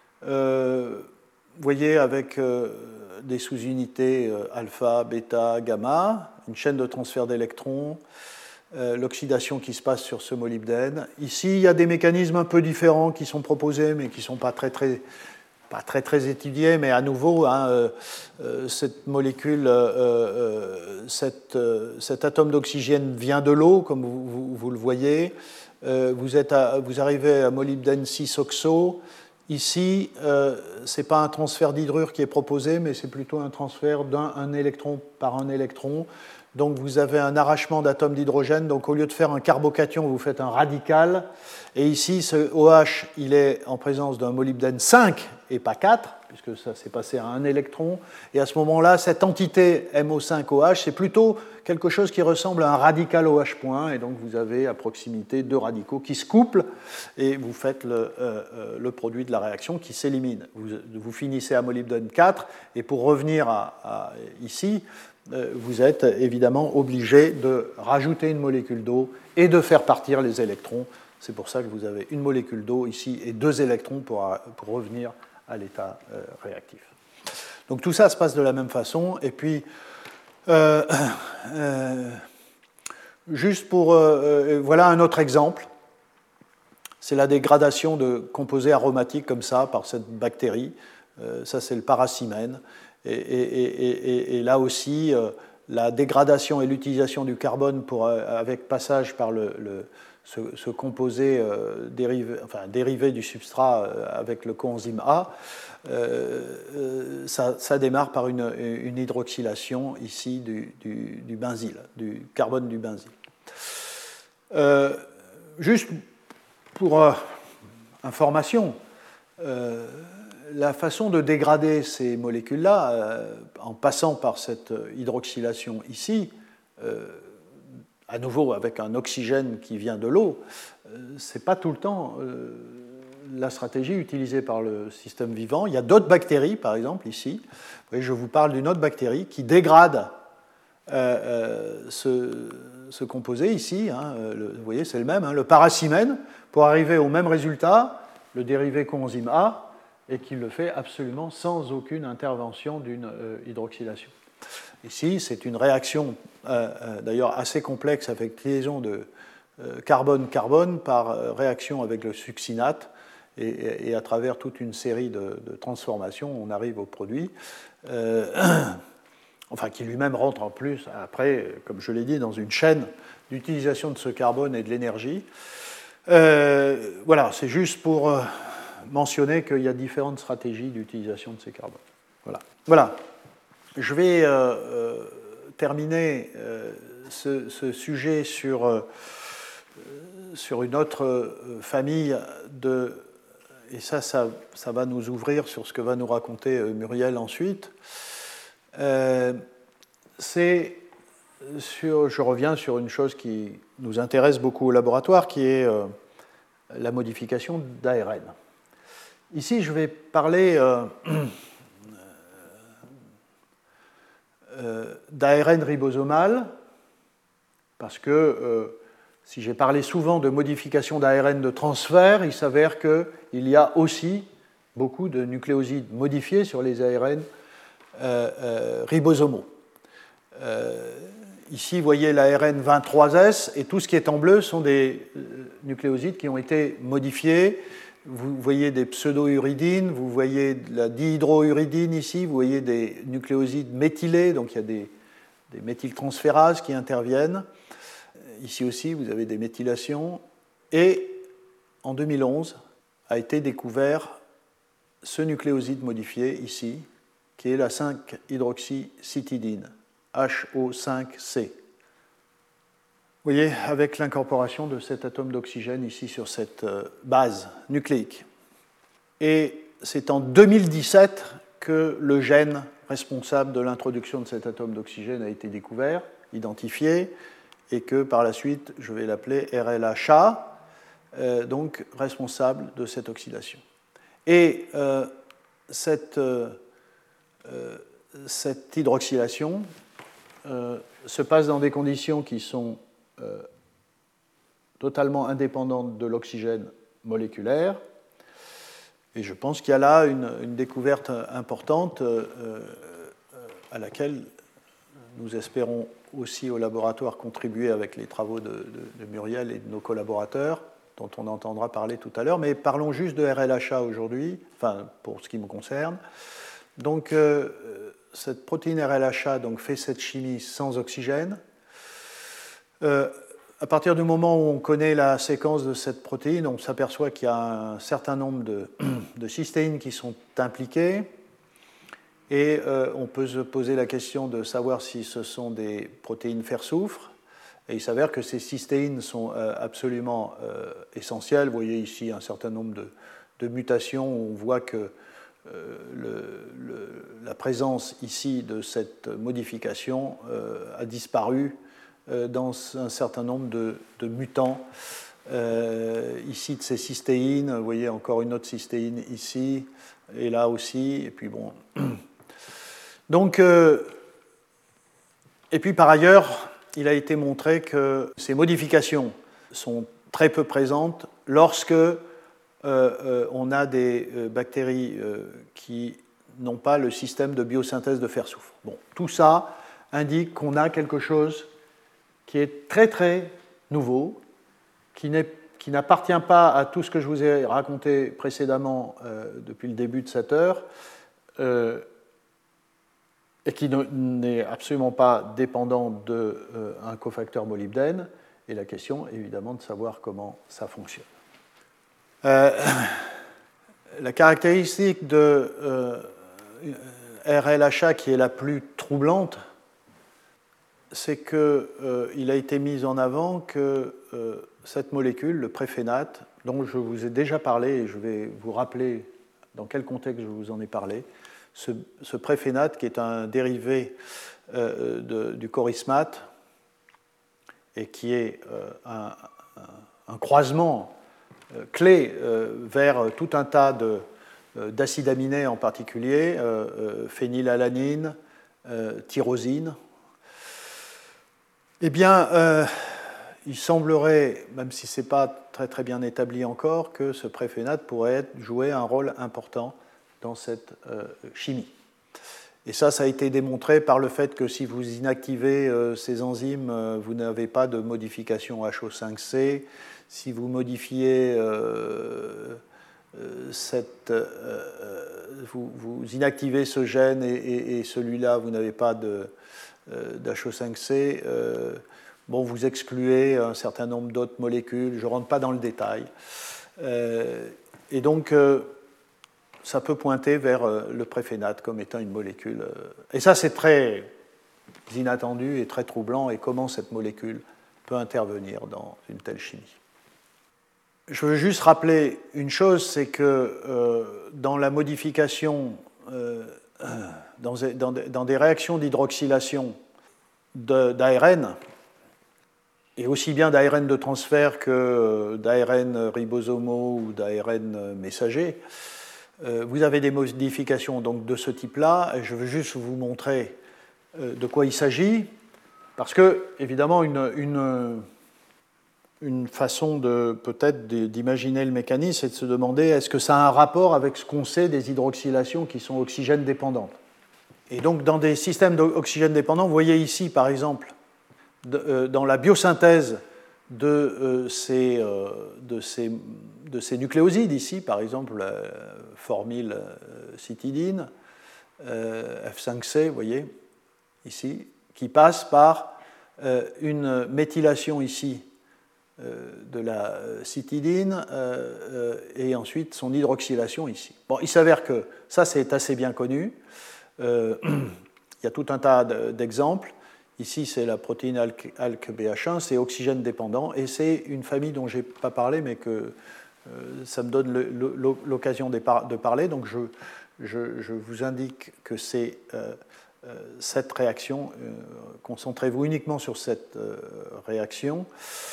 euh, vous voyez, avec euh, des sous-unités euh, alpha, bêta, gamma, une chaîne de transfert d'électrons, euh, l'oxydation qui se passe sur ce molybdène. Ici, il y a des mécanismes un peu différents qui sont proposés, mais qui ne sont pas très, très pas très très étudié, mais à nouveau, hein, euh, euh, cette molécule, euh, euh, cette, euh, cet atome d'oxygène vient de l'eau, comme vous, vous, vous le voyez. Euh, vous, êtes à, vous arrivez à molybdène six oxo. Ici, euh, ce n'est pas un transfert d'hydrure qui est proposé, mais c'est plutôt un transfert d'un un électron par un électron. Donc vous avez un arrachement d'atomes d'hydrogène. Donc au lieu de faire un carbocation, vous faites un radical. Et ici, ce OH, il est en présence d'un molybdène cinq et pas quatre, puisque ça s'est passé à un électron. Et à ce moment-là, cette entité M O cinq O H, c'est plutôt quelque chose qui ressemble à un radical OH point. Et donc vous avez à proximité deux radicaux qui se couplent et vous faites le, euh, le produit de la réaction qui s'élimine. Vous, vous finissez à molybdène quatre. Et pour revenir à, à ici, vous êtes évidemment obligé de rajouter une molécule d'eau et de faire partir les électrons. C'est pour ça que vous avez une molécule d'eau ici et deux électrons pour, pour revenir à l'état euh, réactif. Donc tout ça se passe de la même façon. Et puis, euh, euh, juste pour... Euh, voilà un autre exemple. C'est la dégradation de composés aromatiques comme ça par cette bactérie. Euh, ça, c'est le paracimène. Et, et, et, et là aussi, euh, la dégradation et l'utilisation du carbone pour, euh, avec passage par le, le, ce, ce composé euh, dérivé, enfin, dérivé du substrat euh, avec le coenzyme A, euh, euh, ça, ça démarre par une, une hydroxylation ici du, du, du benzyle, du carbone du benzyle. Euh, juste pour euh, information, euh, la façon de dégrader ces molécules-là, euh, en passant par cette hydroxylation ici, euh, à nouveau avec un oxygène qui vient de l'eau, euh, ce n'est pas tout le temps euh, la stratégie utilisée par le système vivant. Il y a d'autres bactéries, par exemple, ici. Vous voyez, je vous parle d'une autre bactérie qui dégrade euh, euh, ce, ce composé ici. Hein, le, vous voyez, c'est le même, hein, le paracimène, pour arriver au même résultat, le dérivé coenzyme A, et qui le fait absolument sans aucune intervention d'une euh, hydroxylation. Ici, c'est une réaction euh, euh, d'ailleurs assez complexe avec liaison de euh, carbone-carbone par euh, réaction avec le succinate, et, et, et à travers toute une série de, de transformations, on arrive au produit, euh, enfin qui lui-même rentre en plus, après, comme je l'ai dit, dans une chaîne d'utilisation de ce carbone et de l'énergie. Euh, voilà, c'est juste pour... Euh, mentionner qu'il y a différentes stratégies d'utilisation de ces carbones. Voilà. Voilà. Je vais euh, euh, terminer euh, ce, ce sujet sur, euh, sur une autre euh, famille de... Et ça, ça, ça va nous ouvrir sur ce que va nous raconter euh, Muriel ensuite. Euh, c'est sur, je reviens sur une chose qui nous intéresse beaucoup au laboratoire, qui est euh, la modification d'A R N. Ici, je vais parler euh, euh, d'A R N ribosomal, parce que euh, si j'ai parlé souvent de modification d'A R N de transfert, il s'avère qu'il y a aussi beaucoup de nucléosides modifiés sur les A R N euh, euh, ribosomaux. Euh, ici, vous voyez l'A R N vingt-trois S, et tout ce qui est en bleu sont des nucléosides qui ont été modifiés. Vous voyez des pseudo-uridines, vous voyez de la dihydrouridine ici, vous voyez des nucléosides méthylés, donc il y a des, des méthyltransférases qui interviennent. Ici aussi, vous avez des méthylations. Et en deux mille onze, a été découvert ce nucléoside modifié ici, qui est la cinq hydroxycitidine, H O cinq C. Vous voyez, avec l'incorporation de cet atome d'oxygène ici sur cette base nucléique. Et c'est en deux mille dix-sept que le gène responsable de l'introduction de cet atome d'oxygène a été découvert, identifié, et que par la suite, je vais l'appeler R L H A, euh, donc responsable de cette oxydation. Et euh, cette, euh, cette hydroxylation euh, se passe dans des conditions qui sont euh, totalement indépendantes de l'oxygène moléculaire. Et je pense qu'il y a là une, une découverte importante euh, euh, à laquelle nous espérons aussi au laboratoire contribuer avec les travaux de, de, de Muriel et de nos collaborateurs, dont on entendra parler tout à l'heure. Mais parlons juste de R L H A aujourd'hui, enfin pour ce qui me concerne. Donc euh, cette protéine R L H A donc, fait cette chimie sans oxygène. Euh, à partir du moment où on connaît la séquence de cette protéine, on s'aperçoit qu'il y a un certain nombre de, de cystéines qui sont impliquées. Et euh, on peut se poser la question de savoir si ce sont des protéines fer-soufre. Et il s'avère que ces cystéines sont euh, absolument euh, essentielles. Vous voyez ici un certain nombre de, de mutations où on voit que euh, le, le, la présence ici de cette modification euh, a disparu euh, dans un certain nombre de, de mutants. Euh, ici de ces cystéines, vous voyez encore une autre cystéine ici, et là aussi. Et puis bon... Donc, euh, et puis par ailleurs, il a été montré que ces modifications sont très peu présentes lorsque euh, euh, on a des euh, bactéries euh, qui n'ont pas le système de biosynthèse de fer-soufre. Bon, tout ça indique qu'on a quelque chose qui est très très nouveau, qui n'est, qui n'appartient pas à tout ce que je vous ai raconté précédemment euh, depuis le début de cette heure, euh, et qui n'est absolument pas dépendant d'un euh, cofacteur molybdène, et la question est évidemment de savoir comment ça fonctionne. Euh, la caractéristique de euh, R L H A qui est la plus troublante, c'est qu'il euh, a été mis en avant que euh, cette molécule, le préphénate, dont je vous ai déjà parlé, et je vais vous rappeler dans quel contexte je vous en ai parlé, Ce, ce préphénate, qui est un dérivé euh, de, du chorismate et qui est euh, un, un, un croisement euh, clé euh, vers tout un tas de, euh, d'acides aminés en particulier, euh, euh, phénylalanine, euh, tyrosine, eh bien, euh, il semblerait, même si ce n'est pas très, très bien établi encore, que ce préphénate pourrait être, jouer un rôle important dans cette euh, chimie. Et ça, ça a été démontré par le fait que si vous inactivez euh, ces enzymes, euh, vous n'avez pas de modification H O cinq C. Si vous modifiez euh, euh, cette... Euh, vous, vous inactivez ce gène et, et, et celui-là, vous n'avez pas de, euh, d'H O cinq C. Euh, bon, vous excluez un certain nombre d'autres molécules. Je ne rentre pas dans le détail. Euh, et donc... Euh, ça peut pointer vers le préphénate comme étant une molécule. Et ça, c'est très inattendu et très troublant, et comment cette molécule peut intervenir dans une telle chimie. Je veux juste rappeler une chose, c'est que euh, dans la modification, euh, dans, dans, dans des réactions d'hydroxylation, d'A R N, et aussi bien d'A R N de transfert que d'A R N ribosomaux ou d'A R N messagers, vous avez des modifications donc, de ce type-là. Je veux juste vous montrer de quoi il s'agit, parce que, évidemment, une, une, une façon de, peut-être d'imaginer le mécanisme, c'est de se demander est-ce que ça a un rapport avec ce qu'on sait des hydroxylations qui sont oxygène dépendantes. Et donc, dans des systèmes d'oxygène dépendants, vous voyez ici, par exemple, de, euh, dans la biosynthèse de, euh, ces, euh, de, ces, de ces nucléosides, ici, par exemple, la formylcitidine, euh, F cinq C, vous voyez, ici, qui passe par euh, une méthylation ici euh, de la citidine euh, euh, et ensuite son hydroxylation ici. Bon, il s'avère que ça, c'est assez bien connu. Euh, il y a tout un tas d'exemples. Ici, c'est la protéine ALK B H un, c'est oxygène dépendant, et c'est une famille dont je n'ai pas parlé, mais que euh, ça me donne l'occasion de parler. Donc, je, je, je vous indique que c'est euh, euh, cette réaction. Euh, Concentrez-vous uniquement sur cette euh, réaction.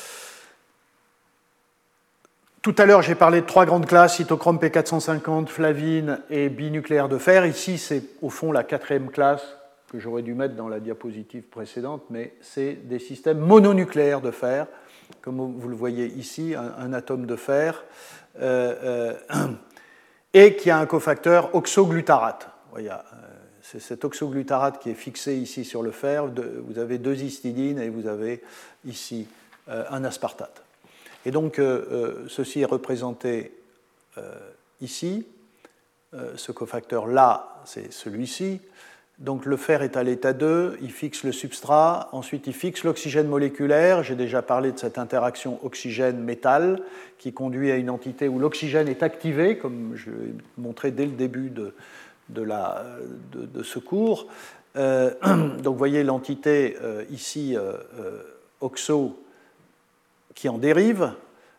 Tout à l'heure, j'ai parlé de trois grandes classes, cytochrome P quatre cent cinquante, flavine et binucléaire de fer. Ici, c'est au fond la quatrième classe que j'aurais dû mettre dans la diapositive précédente, mais c'est des systèmes mononucléaires de fer, comme vous le voyez ici, un, un atome de fer, euh, euh, et qui a un cofacteur oxoglutarate. Voyez, c'est cet oxoglutarate qui est fixé ici sur le fer. Vous avez deux histidines et vous avez ici euh, un aspartate. Et donc, euh, ceci est représenté euh, ici. Euh, ce cofacteur-là, c'est celui-ci. Donc, le fer est à l'état deux, il fixe le substrat, ensuite il fixe l'oxygène moléculaire. J'ai déjà parlé de cette interaction oxygène-métal qui conduit à une entité où l'oxygène est activé, comme je l'ai montré dès le début de, de, la, de, de ce cours. Euh, donc, vous voyez l'entité euh, ici, euh, euh, oxo, qui en dérive,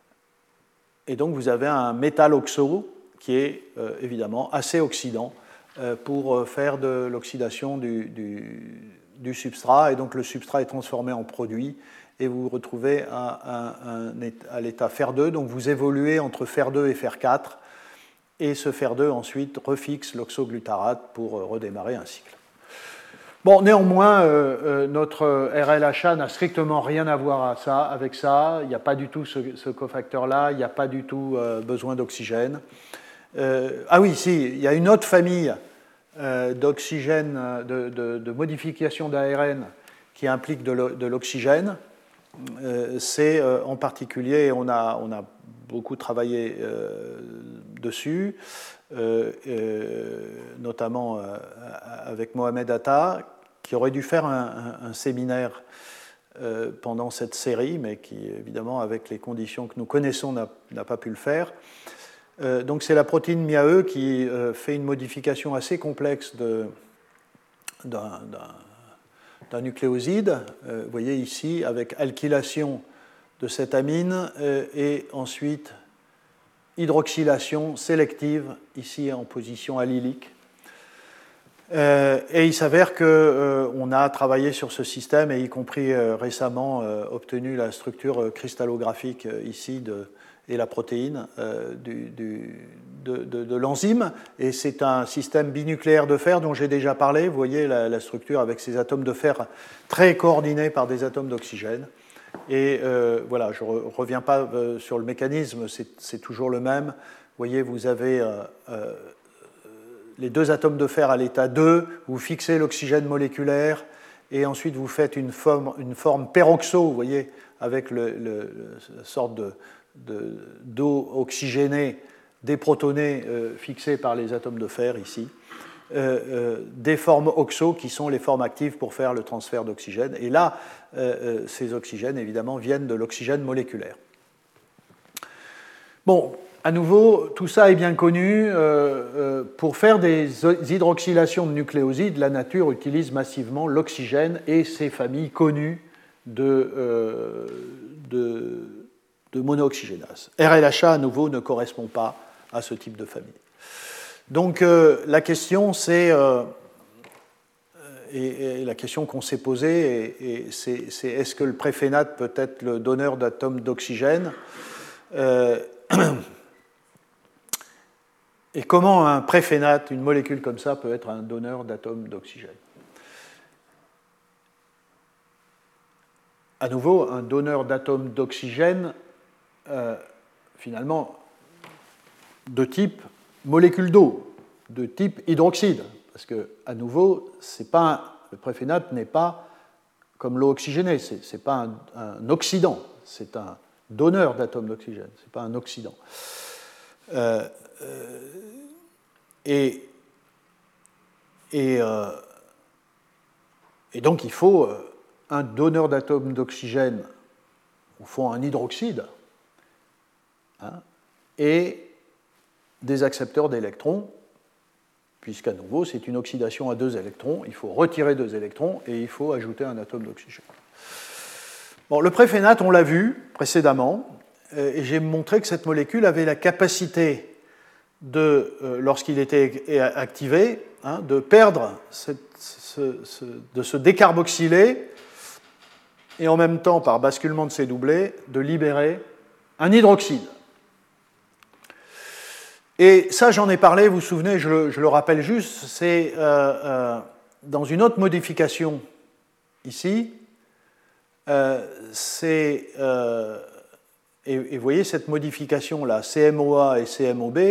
et donc vous avez un métal oxo qui est euh, évidemment assez oxydant euh, pour faire de l'oxydation du, du, du substrat, et donc le substrat est transformé en produit, et vous vous retrouvez à, à, à l'état fer deux, donc vous évoluez entre fer deux et fer quatre, et ce fer deux ensuite refixe l'oxoglutarate pour redémarrer un cycle. Bon, néanmoins, euh, euh, notre R L H A n'a strictement rien à voir à ça, avec ça. Il n'y a pas du tout ce, ce cofacteur-là, il n'y a pas du tout euh, besoin d'oxygène. Euh, ah oui, si, il y a une autre famille euh, d'oxygène, de, de, de modification d'A R N qui implique de l'oxygène. Euh, C'est euh, en particulier, on a, on a beaucoup travaillé euh, dessus, Euh, euh, notamment euh, avec Mohamed Atta, qui aurait dû faire un, un, un séminaire euh, pendant cette série, mais qui, évidemment, avec les conditions que nous connaissons, n'a pas pu le faire. Euh, donc, c'est la protéine M I A E qui euh, fait une modification assez complexe d'un nucléoside. Euh, vous voyez ici, avec alkylation de cette amine euh, et ensuite hydroxylation sélective, ici en position allylique. Euh, et il s'avère qu'on euh, a travaillé sur ce système, et y compris euh, récemment euh, obtenu la structure cristallographique euh, ici de, et la protéine euh, du, du, de, de, de l'enzyme. Et c'est un système binucléaire de fer dont j'ai déjà parlé. Vous voyez la, la structure avec ces atomes de fer très coordonnés par des atomes d'oxygène. Et euh, voilà, je ne reviens pas euh, sur le mécanisme, c'est toujours le même. Vous voyez, vous avez euh, euh, les deux atomes de fer à l'état deux, vous fixez l'oxygène moléculaire, et ensuite vous faites une forme, une forme peroxo, vous voyez, avec le, le, la sorte de, de, d'eau oxygénée déprotonée euh, fixée par les atomes de fer ici. Euh, euh, des formes oxo qui sont les formes actives pour faire le transfert d'oxygène. Et là, euh, euh, ces oxygènes, évidemment, viennent de l'oxygène moléculaire. Bon, à nouveau, tout ça est bien connu. Euh, euh, pour faire des hydroxylations de nucléosides, la nature utilise massivement l'oxygène et ses familles connues de, euh, de, de monooxygénase. R L H A, à nouveau, ne correspond pas à ce type de famille. Donc euh, la question c'est, euh, et, et la question qu'on s'est posée, et, et c'est, c'est est-ce que le préphénate peut être le donneur d'atomes d'oxygène euh, et comment un préphénate, une molécule comme ça, peut être un donneur d'atomes d'oxygène. À nouveau, un donneur d'atomes d'oxygène, euh, finalement, de type molécule d'eau, de type hydroxyde, parce que, à nouveau, c'est pas un, le préphénate n'est pas comme l'eau oxygénée, ce n'est pas un, un oxydant, c'est un donneur d'atomes d'oxygène, ce n'est pas un oxydant. Euh, euh, et, et, euh, et donc, il faut un donneur d'atomes d'oxygène, au fond un hydroxyde, hein, et des accepteurs d'électrons, puisqu'à nouveau, c'est une oxydation à deux électrons. Il faut retirer deux électrons et il faut ajouter un atome d'oxygène. Bon, le préphénate, on l'a vu précédemment, et j'ai montré que cette molécule avait la capacité, de, euh, lorsqu'il était activé, hein, de perdre, cette, ce, ce, de se décarboxyler, et en même temps, par basculement de ces doublés, de libérer un hydroxyde. Et ça, j'en ai parlé, vous vous souvenez, je le, je le rappelle juste, c'est euh, euh, dans une autre modification ici, euh, c'est, euh, et, et vous voyez cette modification-là, C M O A et C M O B,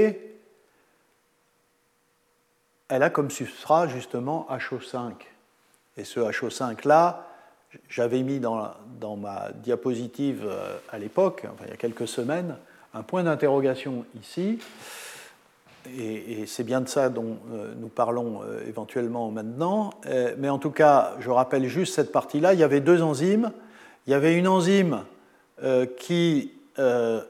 elle a comme substrat justement H O cinq. Et ce H O cinq-là, j'avais mis dans, dans ma diapositive euh, à l'époque, enfin, il y a quelques semaines, un point d'interrogation ici. Et, et c'est bien de ça dont euh, nous parlons euh, éventuellement maintenant. Euh, mais en tout cas, je rappelle juste cette partie-là. Il y avait deux enzymes. Il y avait une enzyme euh, qui euh,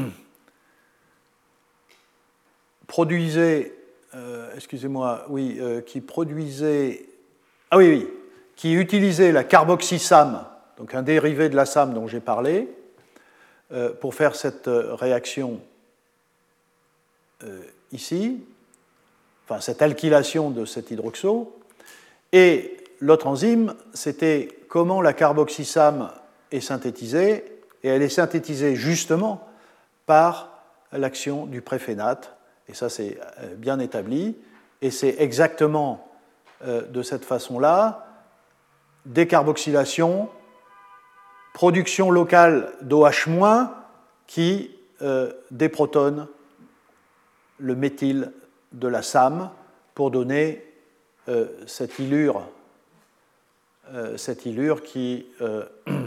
produisait, euh, excusez-moi, oui, euh, qui produisait, ah oui, oui, qui utilisait la carboxysame, donc un dérivé de la same dont j'ai parlé, euh, pour faire cette réaction euh, ici, enfin cette alkylation de cet hydroxo, et l'autre enzyme, c'était comment la carboxysame est synthétisée, et elle est synthétisée justement par l'action du préphénate, et ça c'est bien établi, et c'est exactement euh, de cette façon-là, décarboxylation, production locale d'OH- qui euh, déprotonne le méthyle de la SAM pour donner euh, cette ylure, euh, cette ylure qui euh,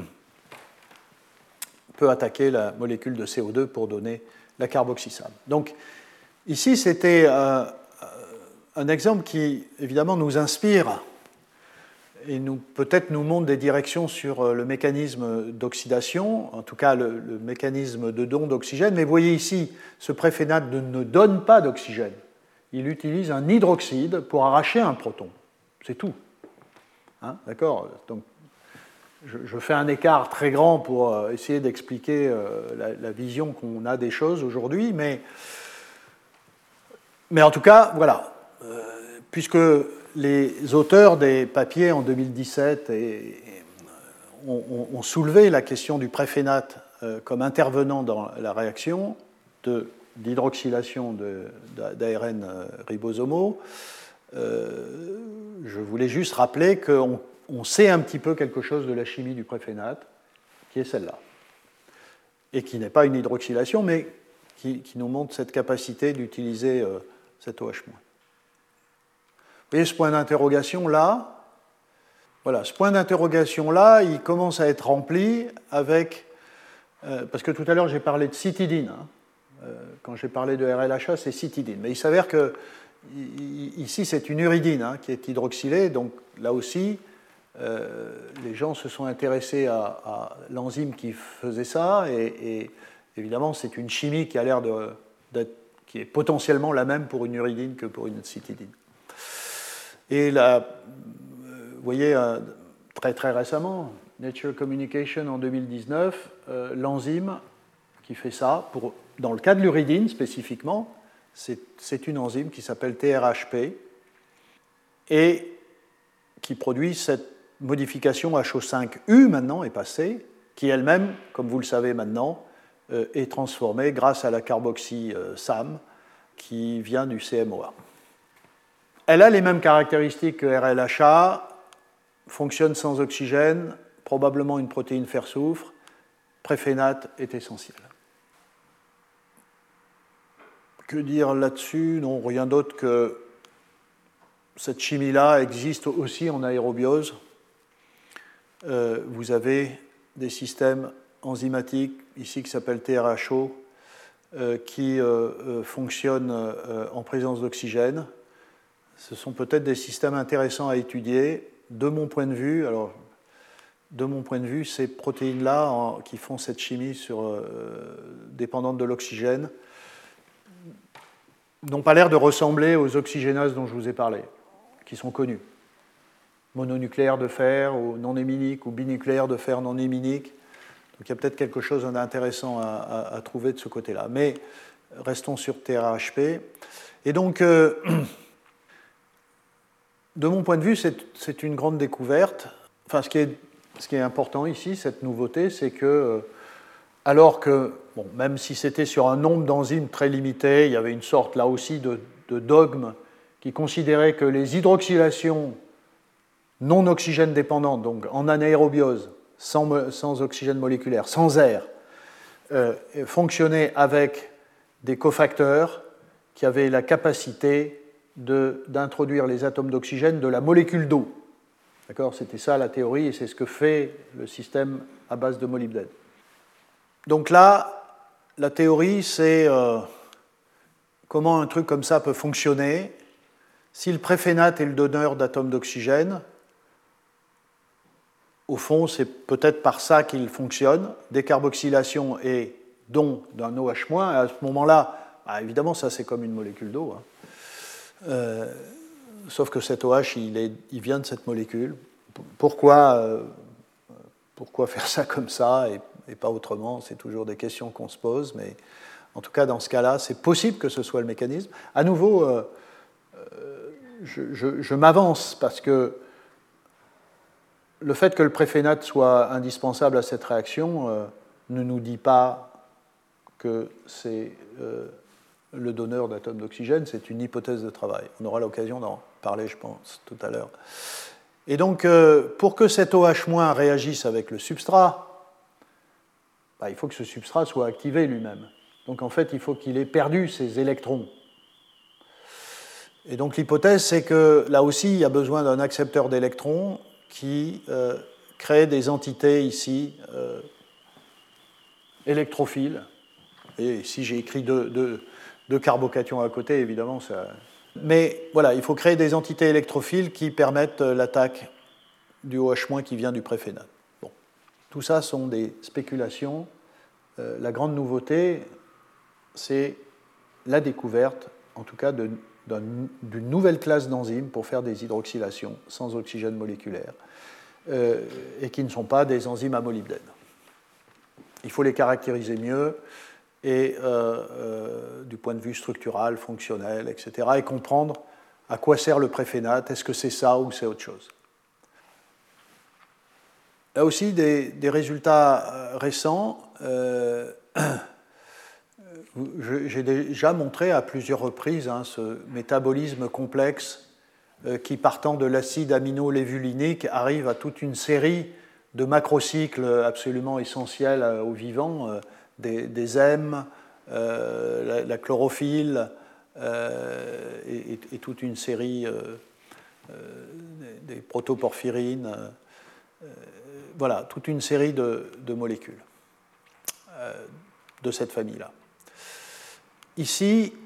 peut attaquer la molécule de C O deux pour donner la carboxysame. Donc ici, c'était euh, un exemple qui, évidemment, nous inspire et nous, peut-être nous montre des directions sur le mécanisme d'oxydation, en tout cas le, le mécanisme de don d'oxygène. Mais vous voyez ici, ce préphénate ne donne pas d'oxygène. Il utilise un hydroxyde pour arracher un proton. C'est tout. Hein, d'accord ? Donc, je, je fais un écart très grand pour essayer d'expliquer euh, la, la vision qu'on a des choses aujourd'hui, mais, mais en tout cas, voilà. Euh, puisque les auteurs des papiers en deux mille dix-sept et, et, ont, ont soulevé la question du préphénate euh, comme intervenant dans la réaction de, d'hydroxylation de, d'A R N ribosomaux. Euh, je voulais juste rappeler qu'on on sait un petit peu quelque chose de la chimie du préphénate, qui est celle-là, et qui n'est pas une hydroxylation, mais qui, qui nous montre cette capacité d'utiliser euh, cet OH-. Vous voyez ce point d'interrogation-là, voilà, ce point d'interrogation-là, il commence à être rempli avec, euh, parce que tout à l'heure j'ai parlé de cytidine, hein, euh, quand j'ai parlé de R L H A, c'est cytidine, mais il s'avère que ici c'est une uridine hein, qui est hydroxylée, donc là aussi, euh, les gens se sont intéressés à, à l'enzyme qui faisait ça, et, et évidemment c'est une chimie qui a l'air de, d'être, qui est potentiellement la même pour une uridine que pour une cytidine. Et là, vous voyez, très très récemment, Nature Communication en deux mille dix-neuf, euh, l'enzyme qui fait ça, pour, dans le cas de l'uridine spécifiquement, c'est, c'est une enzyme qui s'appelle T R H P et qui produit cette modification H O cinq U maintenant, est passée, qui elle-même, comme vous le savez maintenant, euh, est transformée grâce à la carboxy euh, S A M qui vient du C M O A. Elle a les mêmes caractéristiques que R L H A, fonctionne sans oxygène, probablement une protéine fer-soufre, préphénate est essentiel. Que dire là-dessus? Non, rien d'autre que cette chimie-là existe aussi en aérobiose. Euh, vous avez des systèmes enzymatiques, ici qui s'appellent T R H O, euh, qui euh, euh, fonctionnent euh, en présence d'oxygène. Ce sont peut-être des systèmes intéressants à étudier. De mon point de vue, alors, de mon point de vue, ces protéines-là en, qui font cette chimie sur, euh, dépendante de l'oxygène n'ont pas l'air de ressembler aux oxygénases dont je vous ai parlé, qui sont connues. Mononucléaire de fer, ou non héminique, ou binucléaire de fer non héminique. Donc il y a peut-être quelque chose d'intéressant à, à, à trouver de ce côté-là. Mais restons sur T R H P. Et donc, euh, de mon point de vue, c'est, c'est une grande découverte. Enfin, ce qui est, ce qui est important ici, cette nouveauté, c'est que, euh, alors que, bon, même si c'était sur un nombre d'enzymes très limité, il y avait une sorte, là aussi, de, de dogme qui considérait que les hydroxylations non oxygène dépendantes, donc en anaérobiose, sans, sans oxygène moléculaire, sans air, euh, fonctionnaient avec des cofacteurs qui avaient la capacité de, d'introduire les atomes d'oxygène de la molécule d'eau. D'accord ? C'était ça la théorie, et c'est ce que fait le système à base de molybdène. Donc là, la théorie, c'est euh, comment un truc comme ça peut fonctionner. Si le préphénate est le donneur d'atomes d'oxygène, au fond, c'est peut-être par ça qu'il fonctionne, décarboxylation et don d'un O H-, et à ce moment-là, bah évidemment, ça c'est comme une molécule d'eau. Hein. Euh, sauf que cet O H, il, est, il vient de cette molécule. Pourquoi, euh, pourquoi faire ça comme ça et, et pas autrement? C'est toujours des questions qu'on se pose, mais en tout cas, dans ce cas-là, c'est possible que ce soit le mécanisme. À nouveau, euh, euh, je, je, je m'avance parce que le fait que le préphénate soit indispensable à cette réaction euh, ne nous dit pas que c'est euh, le donneur d'atomes d'oxygène, c'est une hypothèse de travail. On aura l'occasion d'en parler, je pense, tout à l'heure. Et donc, euh, pour que cet O H- réagisse avec le substrat, bah, il faut que ce substrat soit activé lui-même. Donc, en fait, il faut qu'il ait perdu ses électrons. Et donc, l'hypothèse, c'est que là aussi, il y a besoin d'un accepteur d'électrons qui euh, crée des entités ici euh, électrophiles. Et ici, j'ai écrit deux, deux, deux carbocations à côté, évidemment. Ça... Mais voilà, il faut créer des entités électrophiles qui permettent l'attaque du O H- qui vient du préphénate. Bon. Tout ça sont des spéculations. Euh, la grande nouveauté, c'est la découverte, en tout cas, de, d'une nouvelle classe d'enzymes pour faire des hydroxylations sans oxygène moléculaire, euh, et qui ne sont pas des enzymes à molybdène. Il faut les caractériser mieux, et euh, euh, du point de vue structural, fonctionnel, et cetera, et comprendre à quoi sert le préphénate, est-ce que c'est ça ou c'est autre chose. Là aussi, des, des résultats récents. Euh, J'ai déjà montré à plusieurs reprises hein, ce métabolisme complexe euh, qui, partant de l'acide amino-lévulinique, arrive à toute une série de macrocycles absolument essentiels euh, aux vivants, euh, des, des hèmes, euh, la, la chlorophylle euh, et, et toute une série euh, euh, des, des protoporphyrines, euh, voilà, toute une série de, de molécules euh, de cette famille-là. Ici,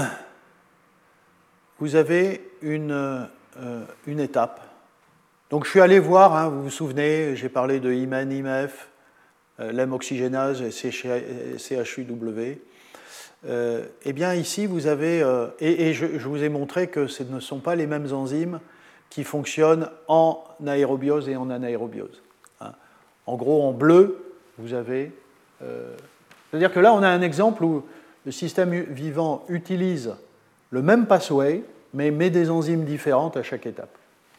vous avez une, euh, une étape. Donc je suis allé voir, hein, vous vous souvenez, j'ai parlé de I M E N, I M E F, euh, l'hème oxygénase et C H U W. Euh, eh bien ici, vous avez, euh, et, et je, je vous ai montré que ce ne sont pas les mêmes enzymes qui fonctionnent en aérobiose et en anaérobiose. Hein. En gros, en bleu, vous avez... Euh, c'est-à-dire que là, on a un exemple où le système vivant utilise le même pathway, mais met des enzymes différentes à chaque étape.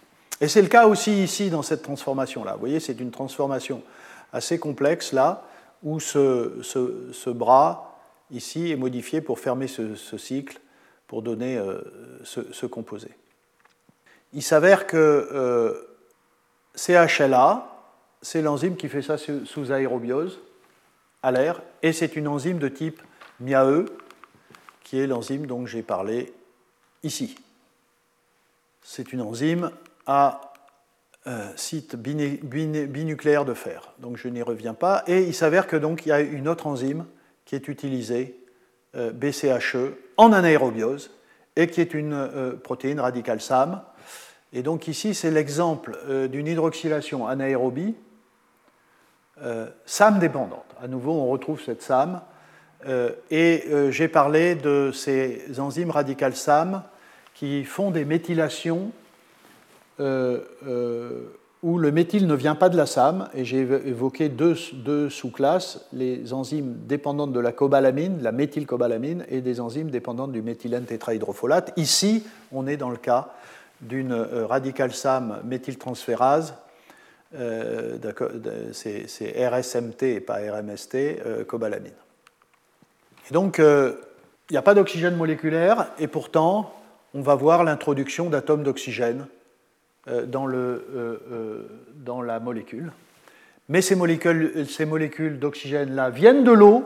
Et c'est le cas aussi ici dans cette transformation-là. Vous voyez, c'est une transformation assez complexe là, où ce, ce, ce bras ici est modifié pour fermer ce, ce cycle, pour donner euh, ce, ce composé. Il s'avère que euh, C H L A, c'est l'enzyme qui fait ça sous aérobiose, à l'air, et c'est une enzyme de type M I A E, qui est l'enzyme dont j'ai parlé ici. C'est une enzyme à euh, site biné, biné, binucléaire de fer, donc je n'y reviens pas. Et il s'avère que donc il y a une autre enzyme qui est utilisée, euh, B C H E, en anaérobiose, et qui est une euh, protéine radicale S A M. Et donc ici, c'est l'exemple euh, d'une hydroxylation anaérobie euh, S A M dépendante. À nouveau, on retrouve cette S A M. Euh, et euh, j'ai parlé de ces enzymes radicales S A M qui font des méthylations euh, euh, où le méthyle ne vient pas de la S A M. Et j'ai évoqué deux, deux sous-classes, les enzymes dépendantes de la cobalamine, la méthylcobalamine, et des enzymes dépendantes du méthylène tétrahydrofolate. Ici, on est dans le cas d'une euh, radicale S A M méthyltransférase, euh, c'est, c'est R S M T et pas R M S T, euh, cobalamine. Et donc, il euh, n'y a pas d'oxygène moléculaire, et pourtant, on va voir l'introduction d'atomes d'oxygène euh, dans, le, euh, euh, dans la molécule. Mais ces molécules, ces molécules d'oxygène-là viennent de l'eau,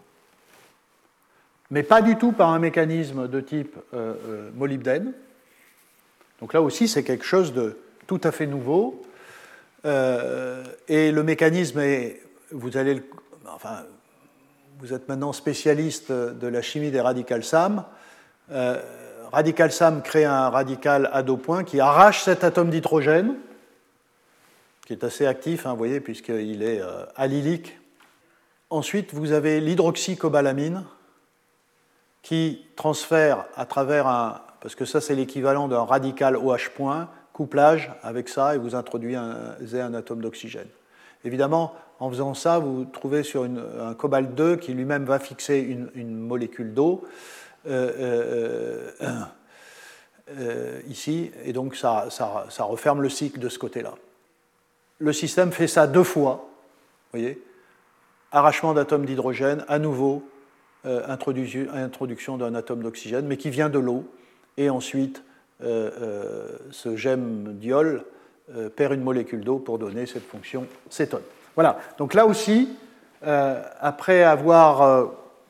mais pas du tout par un mécanisme de type euh, euh, molybdène. Donc là aussi, c'est quelque chose de tout à fait nouveau. Euh, et le mécanisme est, vous allez, le, enfin, vous êtes maintenant spécialiste de la chimie des radicales S A M. Euh, radical S A M crée un radical à deux points qui arrache cet atome d'hydrogène, qui est assez actif, hein, vous voyez, puisqu'il est euh, allylique. Ensuite, vous avez l'hydroxycobalamine qui transfère à travers un, parce que ça c'est l'équivalent d'un radical OH point, couplage avec ça et vous introduisez un, un atome d'oxygène. Évidemment, en faisant ça, vous trouvez sur une, un cobalt deux qui lui-même va fixer une, une molécule d'eau euh, euh, euh, euh, ici, et donc ça, ça, ça referme le cycle de ce côté-là. Le système fait ça deux fois, vous voyez, arrachement d'atomes d'hydrogène, à nouveau euh, introduction d'un atome d'oxygène, mais qui vient de l'eau, et ensuite euh, euh, ce gemme diol euh, perd une molécule d'eau pour donner cette fonction cétone. Voilà, donc là aussi, euh, après avoir, euh,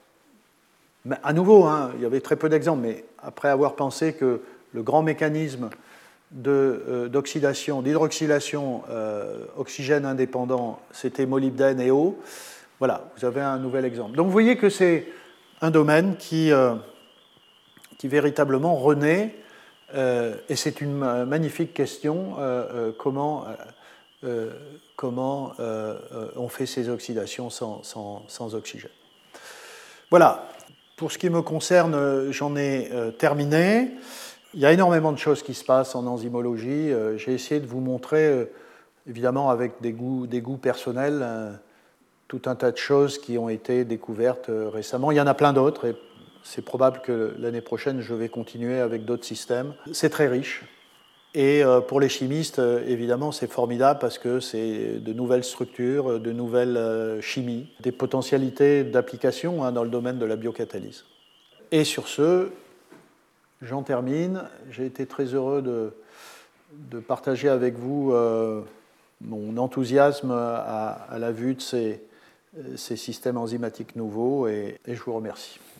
à nouveau, hein, il y avait très peu d'exemples, mais après avoir pensé que le grand mécanisme de, euh, d'oxydation, d'hydroxylation euh, oxygène indépendant, c'était molybdène et eau, voilà, vous avez un nouvel exemple. Donc vous voyez que c'est un domaine qui, euh, qui véritablement renaît, euh, et c'est une magnifique question, euh, euh, comment... Euh, comment euh, on fait ces oxydations sans, sans, sans oxygène. Voilà, pour ce qui me concerne, j'en ai euh, terminé. Il y a énormément de choses qui se passent en enzymologie. Euh, j'ai essayé de vous montrer, euh, évidemment avec des goûts, des goûts personnels, euh, tout un tas de choses qui ont été découvertes euh, récemment. Il y en a plein d'autres, et c'est probable que l'année prochaine, je vais continuer avec d'autres systèmes. C'est très riche. Et pour les chimistes, évidemment, c'est formidable parce que c'est de nouvelles structures, de nouvelles chimies, des potentialités d'application hein, dans le domaine de la biocatalyse. Et sur ce, j'en termine. J'ai été très heureux de, de partager avec vous euh, mon enthousiasme à, à la vue de ces, ces systèmes enzymatiques nouveaux et, et je vous remercie.